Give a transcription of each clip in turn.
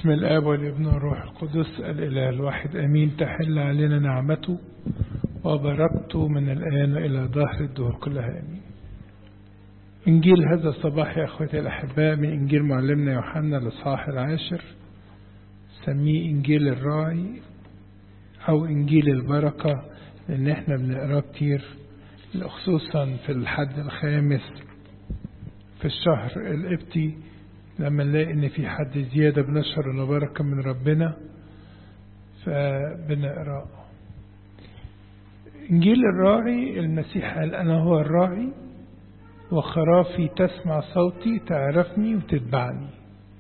بسم الآب والابن والروح القدس الإله الواحد أمين. تحل علينا نعمته وبركته من الآن إلى ظهر الدور كلها أمين. إنجيل هذا الصباح يا أخوتي الأحباء من إنجيل معلمنا يوحنا الإصحاح 10، سميه إنجيل الراعي أو إنجيل البركة، لأن إحنا بنقرأ كتير خصوصا في الحد الخامس في الشهر القبطي، لما نلاقي ان في حد زيادة بنشر انه بركة من ربنا فبنقرأ انجيل الراعي. المسيح قال انا هو الراعي وخرافي تسمع صوتي تعرفني وتتبعني.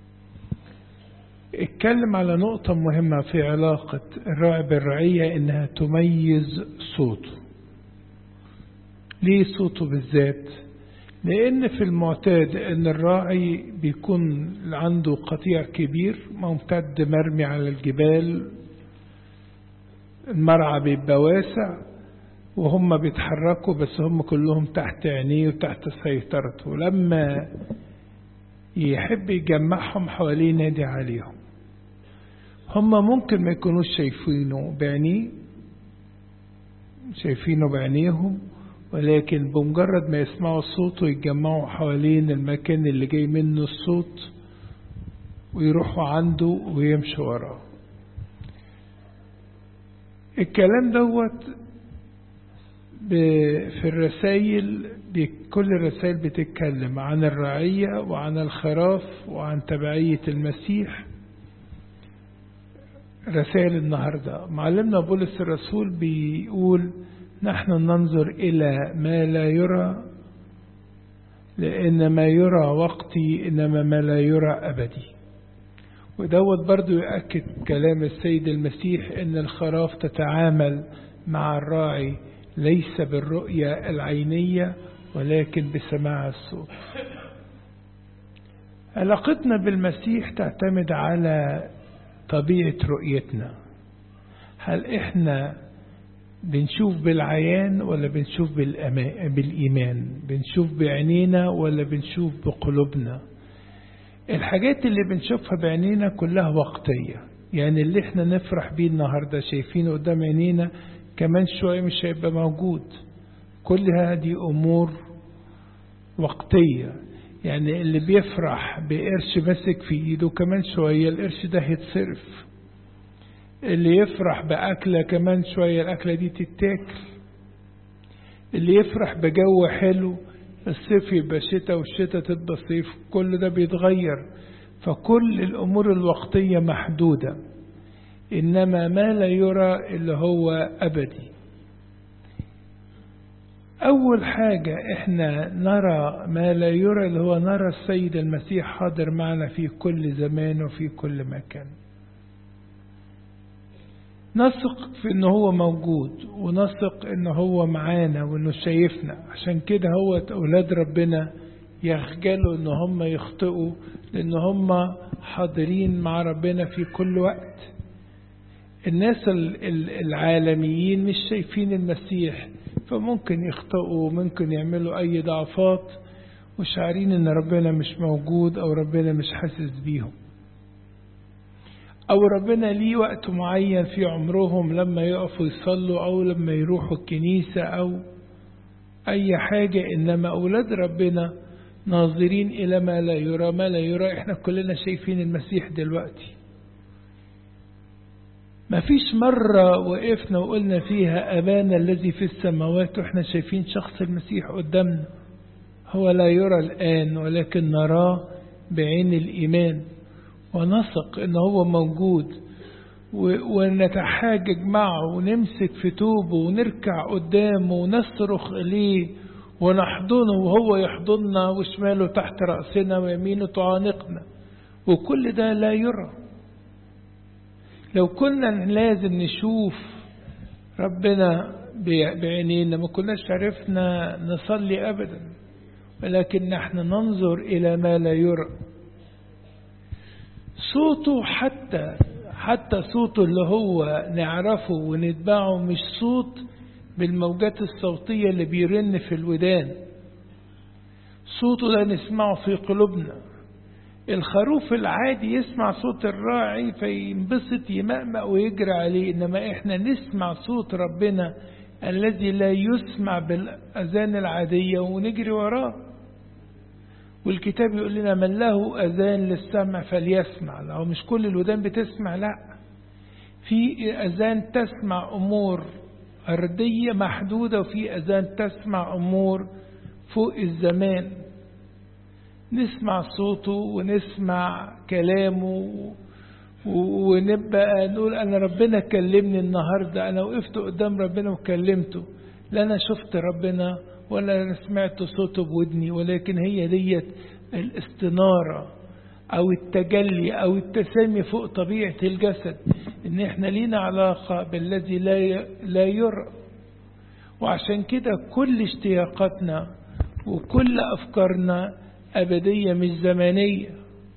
اتكلم على نقطة مهمة في علاقة الراعي بالرعية، انها تميز صوته. ليه صوته بالذات؟ لأن في المعتاد أن الراعي بيكون عنده قطيع كبير ممتد مرمي على الجبال، المرعى بيبقى واسع وهم بيتحركوا بس هم كلهم تحت عينيه وتحت سيطرته. لما يحب يجمعهم حواليه نادي عليهم، هم ممكن ما يكونوش شايفينه بعينيهم، ولكن بمجرد ما يسمعوا الصوت ويتجمعوا حوالين المكان اللي جاي منه الصوت ويروحوا عنده ويمشوا وراه. الكلام دوت في الرسائل، كل الرسائل بتتكلم عن الرعية وعن الخراف وعن تبعية المسيح. رسائل النهاردة معلمنا بولس الرسول بيقول نحن ننظر إلى ما لا يرى، لأن ما يرى وقتي إنما ما لا يرى أبدي. ودوت برضو يؤكد كلام السيد المسيح إن الخراف تتعامل مع الراعي ليس بالرؤية العينية ولكن بسماع الصوت. علاقتنا بالمسيح تعتمد على طبيعة رؤيتنا. هل إحنا بنشوف بالعيان ولا بنشوف بالإيمان؟ بنشوف بعينينا ولا بنشوف بقلوبنا؟ الحاجات اللي بنشوفها بعينينا كلها وقتية، يعني اللي احنا نفرح بيه النهاردة شايفينه قدام عينينا كمان شوية مش هيبقى موجود. كل هذه أمور وقتية. يعني اللي بيفرح بقرش ماسك في ايده كمان شوية القرش ده هيتصرف. اللي يفرح بأكلة كمان شوية الأكلة دي تتاكل. اللي يفرح بجو حلو الصيف يبقى شتاء والشتاء تبقى صيف، كل ده بيتغير. فكل الأمور الوقتية محدودة، إنما ما لا يرى اللي هو أبدي. أول حاجة إحنا نرى ما لا يرى اللي هو نرى السيد المسيح حاضر معنا في كل زمان وفي كل مكان. نثق في انه هو موجود ونثق انه هو معانا وانه شايفنا. عشان كده هو اولاد ربنا يخجلوا ان هم يخطئوا، لان هم حاضرين مع ربنا في كل وقت. الناس العالميين مش شايفين المسيح، فممكن يخطئوا وممكن يعملوا اي ضعفات وشعرين ان ربنا مش موجود او ربنا مش حاسس بيهم، أو ربنا ليه وقت معين في عمرهم لما يقفوا يصلوا أو لما يروحوا الكنيسة أو أي حاجة. إنما أولاد ربنا ناظرين إلى ما لا يرى. ما لا يرى إحنا كلنا شايفين المسيح دلوقتي. ما فيش مرة وقفنا وقلنا فيها أبانا الذي في السماوات وإحنا شايفين شخص المسيح قدامنا. هو لا يرى الآن ولكن نراه بعين الإيمان ونثق إنه هو موجود، ونتحاجج معه ونمسك في توبه ونركع قدامه ونصرخ إليه ونحضنه وهو يحضننا وشماله تحت رأسنا ويمينه تعانقنا. وكل ده لا يرى. لو كنا لازم نشوف ربنا بعينينا ما كناش عرفنا نصلي أبدا، ولكن نحن ننظر إلى ما لا يرى. صوته حتى صوته اللي هو نعرفه ونتبعه مش صوت بالموجات الصوتية اللي بيرن في الودان. صوته ده نسمعه في قلوبنا. الخروف العادي يسمع صوت الراعي فينبسط يمأمأ ويجري عليه، إنما إحنا نسمع صوت ربنا الذي لا يسمع بالأذان العادية ونجري وراه. والكتاب يقول لنا من له أذان للسمع فليسمع. لو مش كل الودان بتسمع، لا، في أذان تسمع أمور أرضية محدودة، وفي أذان تسمع أمور فوق الزمان، نسمع صوته ونسمع كلامه ونبقى نقول أنا ربنا كلمني النهاردة، أنا وقفت قدام ربنا وكلمته، لا أنا شفت ربنا ولا أنا سمعت صوته بودني، ولكن هي ديت الاستنارة أو التجلي أو التسامي فوق طبيعة الجسد، إن إحنا لينا علاقة بالذي لا يرى. وعشان كده كل اشتياقاتنا وكل أفكارنا أبدية مش زمانية.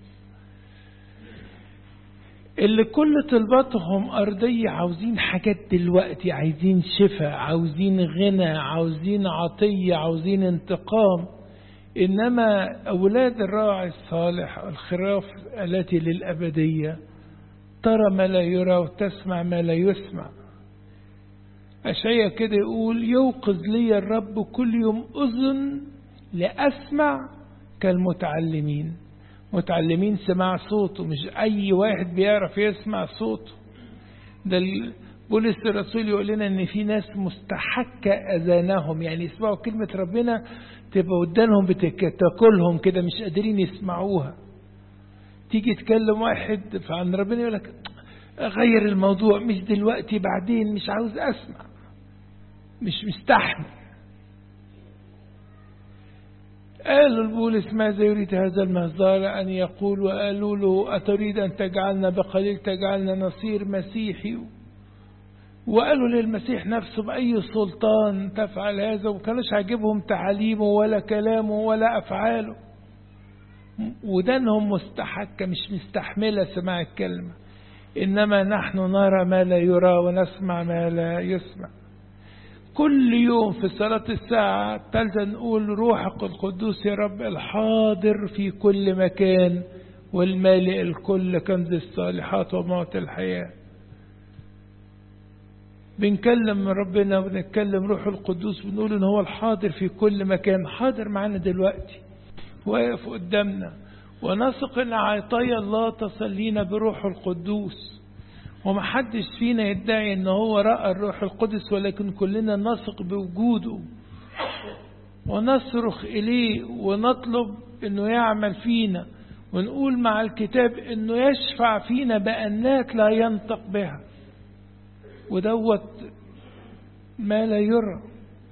اللي كل طلباتهم أرضية، عاوزين حاجات دلوقتي، عايزين شفاء، عاوزين غنى، عاوزين عطية، عاوزين انتقام. إنما أولاد الراعي الصالح الخراف التي للأبدية ترى ما لا يرى وتسمع ما لا يسمع. أشعياء كده يقول يوقظ لي الرب كل يوم أذن لأسمع كالمتعلمين. متعلمين سماع صوته، مش أي واحد بيعرف يسمع صوته. ده بولس الرسول يقول لنا إن في ناس مستحكة أذانهم، يعني يسمعوا كلمة ربنا تبقى ودانهم بتاكلهم كده، مش قادرين يسمعوها. تيجي تكلم واحد عن ربنا يقول لك غير الموضوع، مش دلوقتي، بعدين، مش عاوز أسمع، مش مستحمل. قالوا لبولس ماذا يريد هذا المهزار أن يقول؟ وقالوا له أتريد أن تجعلنا بقليل تجعلنا نصير مسيحي؟ وقالوا للمسيح نفسه بأي سلطان تفعل هذا؟ وكانوش عاجبهم تعاليمه ولا كلامه ولا أفعاله، ودانهم مستحكة مش مستحملة سماع الكلمة. إنما نحن نرى ما لا يرى ونسمع ما لا يسمع. كل يوم في صلاة الساعة الثالثة نقول روحك القدوس يا رب الحاضر في كل مكان والمالئ الكل كنز الصالحات وموت الحياة. بنكلم ربنا ونتكلم روح القدوس، بنقول ان هو الحاضر في كل مكان، حاضر معنا دلوقتي واقف قدامنا، ونثق ان عطايا الله تصل لينا بروح القدوس. ومحدش فينا يدعي ان هو رأى الروح القدس، ولكن كلنا نثق بوجوده ونصرخ اليه ونطلب انه يعمل فينا، ونقول مع الكتاب انه يشفع فينا بأنات لا ينطق بها، ودوت ما لا يرى.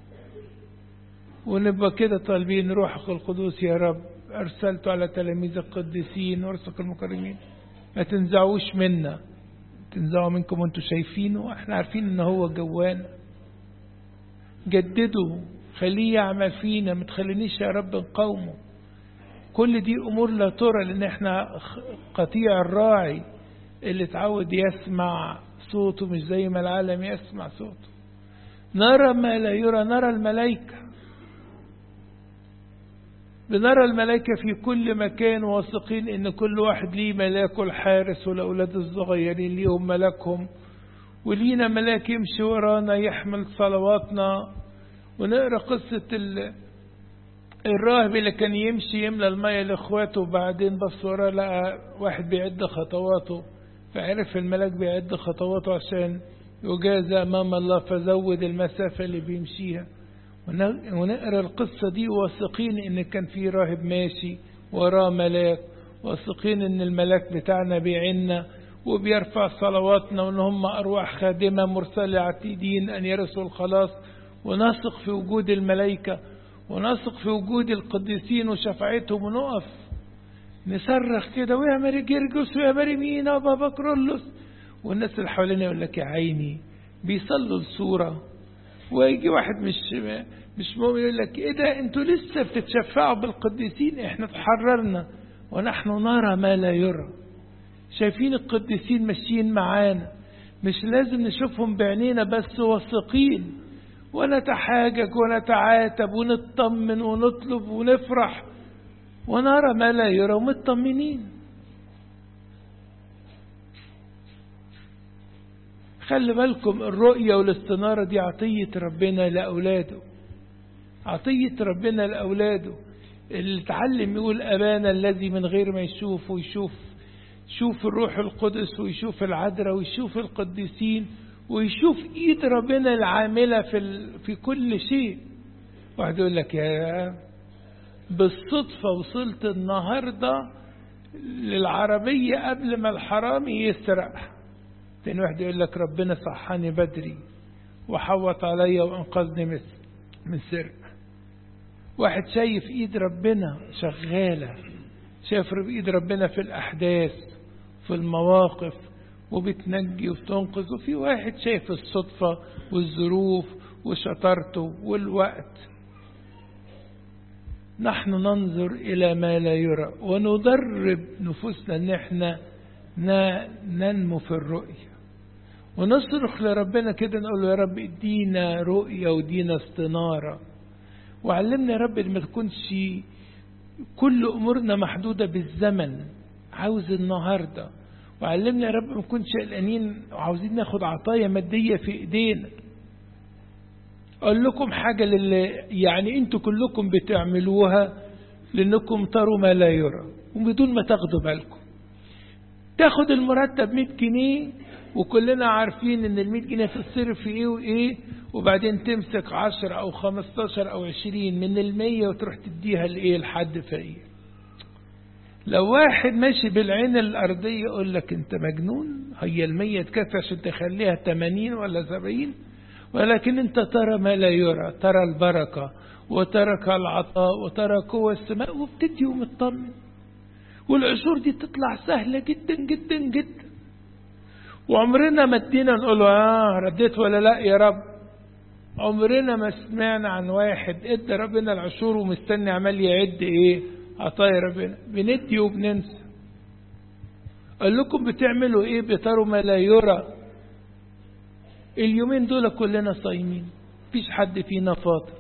ونبقى كده طالبين روحك القدوس يا رب أرسلته على تلاميذ القديسين ورسل المكرمين، ما تنزعوش منا، تنزعوا منكم وانتوا شايفينه، احنا عارفين ان هو جوانا. جددوا، خليه يعمل فينا، ما تخلينيش يا رب نقاومه. كل دي امور لا ترى، لان احنا قطيع الراعي اللي اتعود يسمع صوته مش زي ما العالم يسمع صوته. نرى ما لا يرى، نرى الملائكة، بنرى الملائكة في كل مكان، واثقين ان كل واحد ليه ملاكه الحارس، والأولاد الصغيرين ليهم ملاكهم، ولينا ملاك يمشي ورانا يحمل صلواتنا. ونقرأ قصة الراهب اللي كان يمشي يملى المية لإخواته، وبعدين بص وراه لقى واحد بيعد خطواته، فعرف الملاك بيعد خطواته عشان يجازى أمام الله، فزود المسافة اللي بيمشيها. ونقرأ القصة دي واثقين ان كان في راهب ماشي وراه ملاك، واثقين ان الملاك بتاعنا بيعنا وبيرفع صلواتنا، وان هم أرواح خادمة مرسلة عتيدين أن يرسوا الخلاص. ونثق في وجود الملائكة، ونثق في وجود القديسين وشفاعتهم، ونقف نصرخ كده ويا ماري جرجس ويا ماري مينا وبابا كرولوس، والناس اللي حوالينا يقول لك يا عيني بيصلوا الصورة. ويجي واحد مش مؤمن يقول لك ايه ده انتوا لسه بتتشفعوا بالقديسين؟ احنا تحررنا ونحن نرى ما لا يرى. شايفين القديسين ماشيين معانا، مش لازم نشوفهم بعينينا بس، واثقين ونتحاجج ونتعاتب ونطمن ونطلب ونفرح ونرى ما لا يرى ومطمنين. خلي بالكم الرؤية والاستنارة دي عطية ربنا لأولاده، عطية ربنا لأولاده. اللي اتعلم يقول أبانا الذي من غير ما يشوف، يشوف الروح القدس، ويشوف العذراء، ويشوف القديسين، ويشوف ايد ربنا العاملة في كل شيء. واحد يقول لك يا بالصدفة وصلت النهاردة للعربية قبل ما الحرامي يسرق. تاني واحد يقول لك ربنا صحاني بدري وحوط عليا وانقذني من سرق. واحد شايف ايد ربنا شغالة، شايف ايد ربنا في الأحداث في المواقف وبتنجي وبتنقذ. وفي واحد شايف الصدفة والظروف وشطارته والوقت. نحن ننظر إلى ما لا يرى وندرب نفوسنا ان احنا ننمو في الرؤية، ونصرخ لربنا كده نقول له يا رب ادينا رؤية ودينا استنارة، وعلمنا يا رب ما تكونش كل أمورنا محدودة بالزمن، عاوز النهاردة. وعلمنا يا رب ما نكونش قلقانين وعاوزين ناخد عطايا مادية في ايدينا. اقول لكم حاجة يعني انتوا كلكم بتعملوها لانكم تروا ما لا يرى وبدون ما تاخدوا بالكم. تاخد المرتب 100 جنيه وكلنا عارفين ان ال 100 جنيه تتصرف في ايه وايه، وبعدين تمسك 10 او 15 او 20 من ال 100 وتروح تديها لايه لحد فقير. لو واحد ماشي بالعين الارضيه يقول لك انت مجنون، هي ال 100 تكفي عشان تخليها 80 ولا 70؟ ولكن انت ترى ما لا يرى، ترى البركه وترى العطاء وترى قوة السماء وبتدي ومطمن. والعشور دي تطلع سهلة جدا جدا جدا، وعمرنا ما ادينا نقول رديت ولا لا يا رب. عمرنا ما سمعنا عن واحد ادى ربنا العشور ومستني عمال يعد ايه عطايا ربنا. بندي وبننسى. قال لكم بتعملوا ايه؟ بتروا ما لا يرى. اليومين دول كلنا صايمين، مفيش حد فينا فاطر،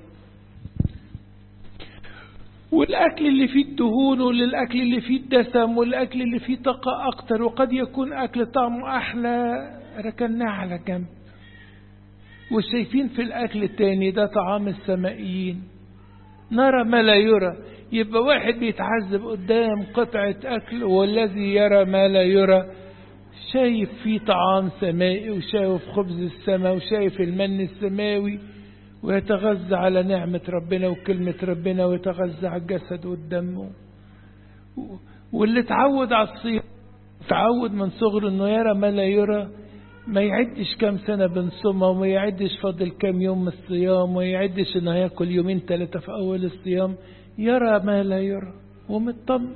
والأكل اللي فيه الدهون والأكل اللي فيه الدسم والأكل اللي فيه طاقة أكتر وقد يكون أكل طعمه أحلى ركناه على جنب، وشايفين في الأكل التاني ده طعام السمائيين. نرى ما لا يرى. يبقى واحد بيتعذب قدام قطعة أكل، والذي يرى ما لا يرى شايف فيه طعام سمائي وشايف خبز السماء وشايف المن السماوي، ويتغذى على نعمة ربنا وكلمة ربنا، ويتغذى على الجسد والدم. واللي تعود على الصيام تعود من صغر انه يرى ما لا يرى، ما يعدش كام سنة بنصومها، وما يعدش فاضل كام يوم من الصيام، وما يعدش انه هياكل 2-3 في اول الصيام. يرى ما لا يرى ومطمن.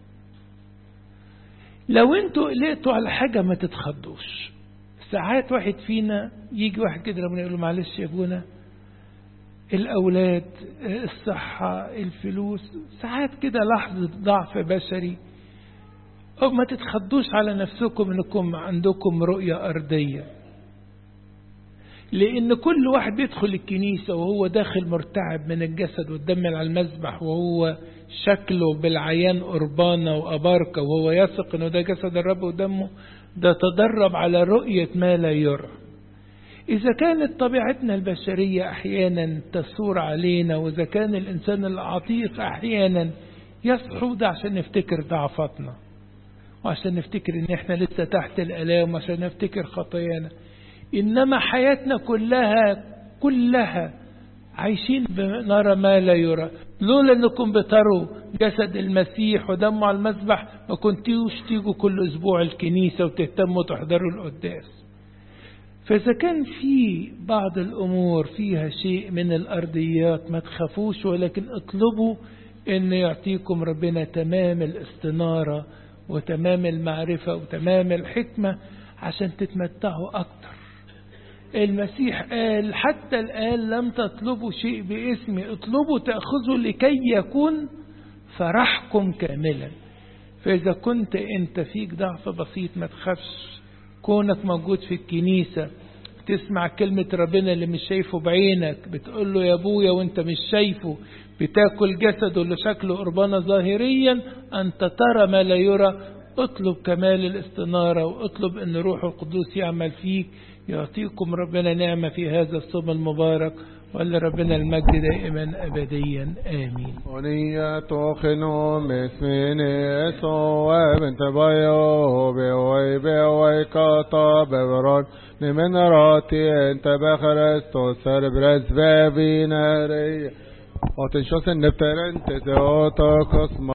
لو انتوا قلقتوا على حاجة ما تتخضوش. ساعات واحد فينا يجي واحد كده ربنا يقول له معلش يا ابونا، الأولاد، الصحة، الفلوس، ساعات كده لحظة ضعف بشري. أو ما تتخضوش على نفسكم انكم عندكم رؤية أرضية، لأن كل واحد بيدخل الكنيسة وهو داخل مرتعب من الجسد والدم على المذبح، وهو شكله بالعيان قربانة وأباركة، وهو يثق انه ده جسد الرب ودمه، ده تدرب على رؤية ما لا يرى. إذا كانت طبيعتنا البشرية أحيانا تثور علينا، وإذا كان الإنسان العتيق أحيانا يصحو، ده عشان نفتكر ضعفاتنا، وعشان نفتكر إن إحنا لسه تحت الآلام، وعشان نفتكر خطايانا. إنما حياتنا كلها عايشين بنرى ما لا يرى. لولا أنكم بتروا جسد المسيح ودمه على المذبح ما كنتوش تيجوا كل أسبوع الكنيسة وتهتموا تحضروا القداس. فإذا كان في بعض الأمور فيها شيء من الأرضيات ما تخافوش، ولكن اطلبوا أن يعطيكم ربنا تمام الاستنارة وتمام المعرفة وتمام الحكمة عشان تتمتعوا أكتر. المسيح قال حتى الآن لم تطلبوا شيء باسمي، اطلبوا تأخذوا لكي يكون فرحكم كاملا. فإذا كنت أنت فيك ضعف بسيط ما تخافش، كونك موجود في الكنيسة بتسمع كلمة ربنا اللي مش شايفه بعينك، بتقول له يا ابويا وانت مش شايفه، بتاكل جسده اللي شكله قربانة ظاهريا، أنت ترى ما لا يرى. اطلب كمال الاستنارة، واطلب أن روح القدوس يعمل فيك. يعطيكم ربنا نعمة في هذا الصوم المبارك، ولربنا المجد دائما أبديا آمين. ونية خنو مسميني سوى بنت بيو بيوي بيوي كاتا ببران لمن راتي انت بخرستو سر برز بابي ناري وتنشوس النبتر انت زوتو كسما